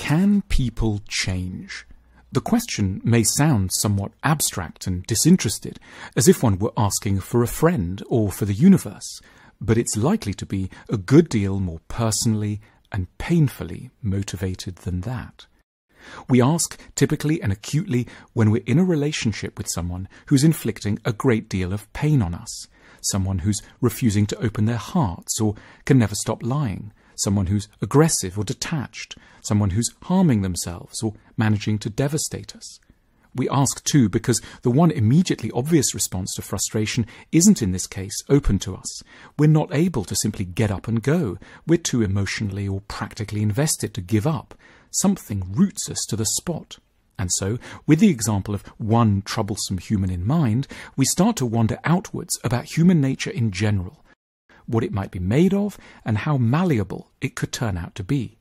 Can people change? The question may sound somewhat abstract and disinterested, as if one were asking for a friend or for the universe, but it's likely to be a good deal more personally and painfully motivated than that. We ask typically and acutely when we're in a relationship with someone who's inflicting a great deal of pain on us, someone who's refusing to open their hearts or can never stop lying, someone who's aggressive or detached, someone who's harming themselves or managing to devastate us. We ask too because the one immediately obvious response to frustration isn't in this case open to us. We're not able to simply get up and go. We're too emotionally or practically invested to give up. Something roots us to the spot. And so, with the example of one troublesome human in mind, we start to wander outwards about human nature in general, what it might be made of, and how malleable it could turn out to be.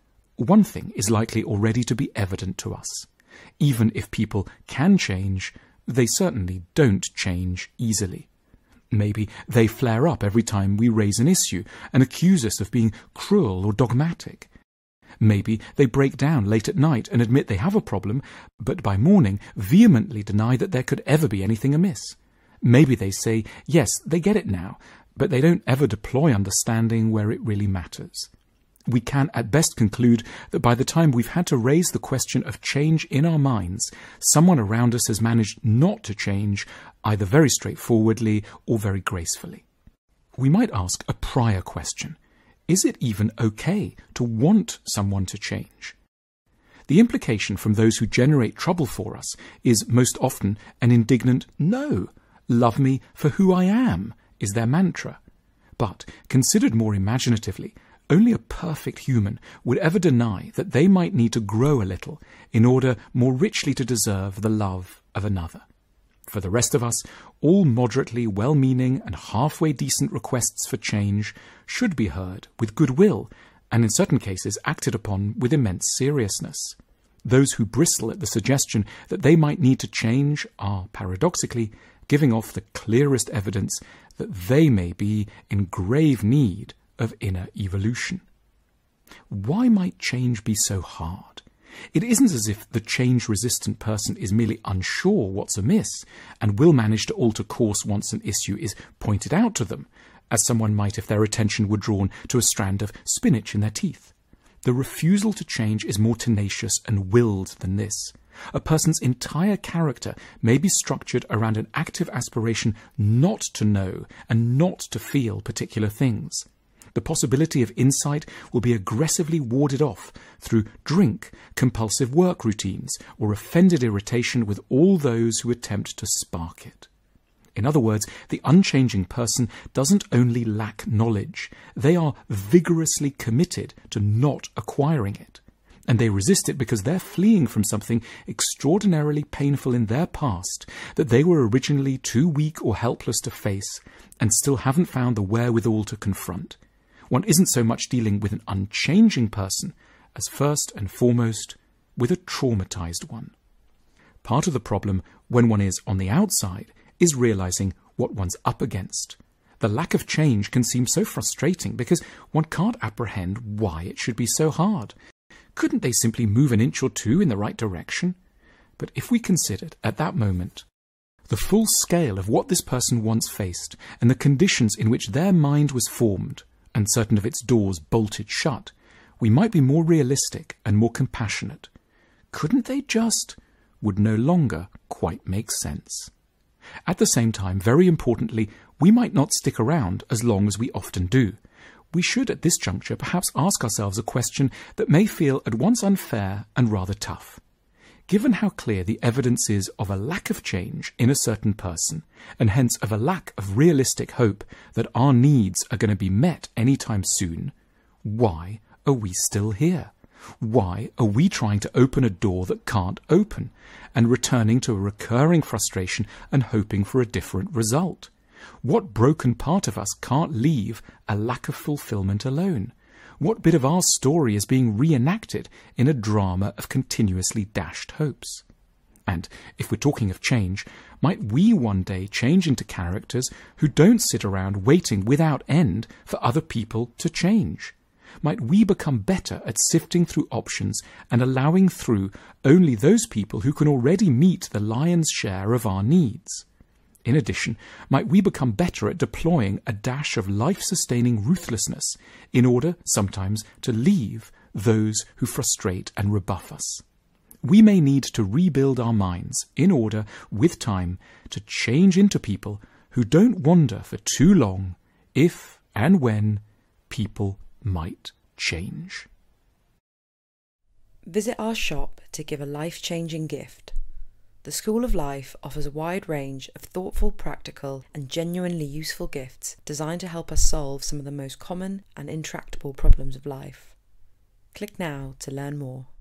One thing is likely already to be evident to us. Even if people can change, they certainly don't change easily. Maybe they flare up every time we raise an issue and accuse us of being cruel or dogmatic. Maybe they break down late at night and admit they have a problem, but by morning vehemently deny that there could ever be anything amiss. Maybe they say, yes, they get it now, but they don't ever deploy understanding where it really matters. We can at best conclude that by the time we've had to raise the question of change in our minds, someone around us has managed not to change, either very straightforwardly or very gracefully. We might ask a prior question. Is it even okay to want someone to change? The implication from those who generate trouble for us is most often an indignant no. Love me for who I am is their mantra. But, considered more imaginatively, only a perfect human would ever deny that they might need to grow a little in order more richly to deserve the love of another. For the rest of us, all moderately well-meaning and halfway decent requests for change should be heard with goodwill and in certain cases acted upon with immense seriousness. Those who bristle at the suggestion that they might need to change are, paradoxically, giving off the clearest evidence that they may be in grave need of inner evolution. Why might change be so hard? It isn't as if the change-resistant person is merely unsure what's amiss and will manage to alter course once an issue is pointed out to them, as someone might if their attention were drawn to a strand of spinach in their teeth. The refusal to change is more tenacious and willed than this. A person's entire character may be structured around an active aspiration not to know and not to feel particular things. The possibility of insight will be aggressively warded off through drink, compulsive work routines, or offended irritation with all those who attempt to spark it. In other words, the unchanging person doesn't only lack knowledge, they are vigorously committed to not acquiring it. And they resist it because they're fleeing from something extraordinarily painful in their past that they were originally too weak or helpless to face and still haven't found the wherewithal to confront. One isn't so much dealing with an unchanging person as first and foremost with a traumatized one. Part of the problem when one is on the outside is realizing what one's up against. The lack of change can seem so frustrating because one can't apprehend why it should be so hard. Couldn't they simply move an inch or two in the right direction? But if we considered, at that moment, the full scale of what this person once faced and the conditions in which their mind was formed, and certain of its doors bolted shut, we might be more realistic and more compassionate. Couldn't they just would no longer quite make sense. At the same time, very importantly, we might not stick around as long as we often do. We should at this juncture perhaps ask ourselves a question that may feel at once unfair and rather tough. Given how clear the evidence is of a lack of change in a certain person, and hence of a lack of realistic hope that our needs are going to be met anytime soon, why are we still here? Why are we trying to open a door that can't open, and returning to a recurring frustration and hoping for a different result? What broken part of us can't leave a lack of fulfillment alone? What bit of our story is being reenacted in a drama of continuously dashed hopes? And if we're talking of change, might we one day change into characters who don't sit around waiting without end for other people to change? might we become better at sifting through options and allowing through only those people who can already meet the lion's share of our needs? In addition, might we become better at deploying a dash of life-sustaining ruthlessness in order, sometimes, to leave those who frustrate and rebuff us? We may need to rebuild our minds in order, with time, to change into people who don't wander for too long if and when people might change. Visit our shop to give a life-changing gift. The School of Life offers a wide range of thoughtful, practical, and genuinely useful gifts designed to help us solve some of the most common and intractable problems of life. Click now to learn more.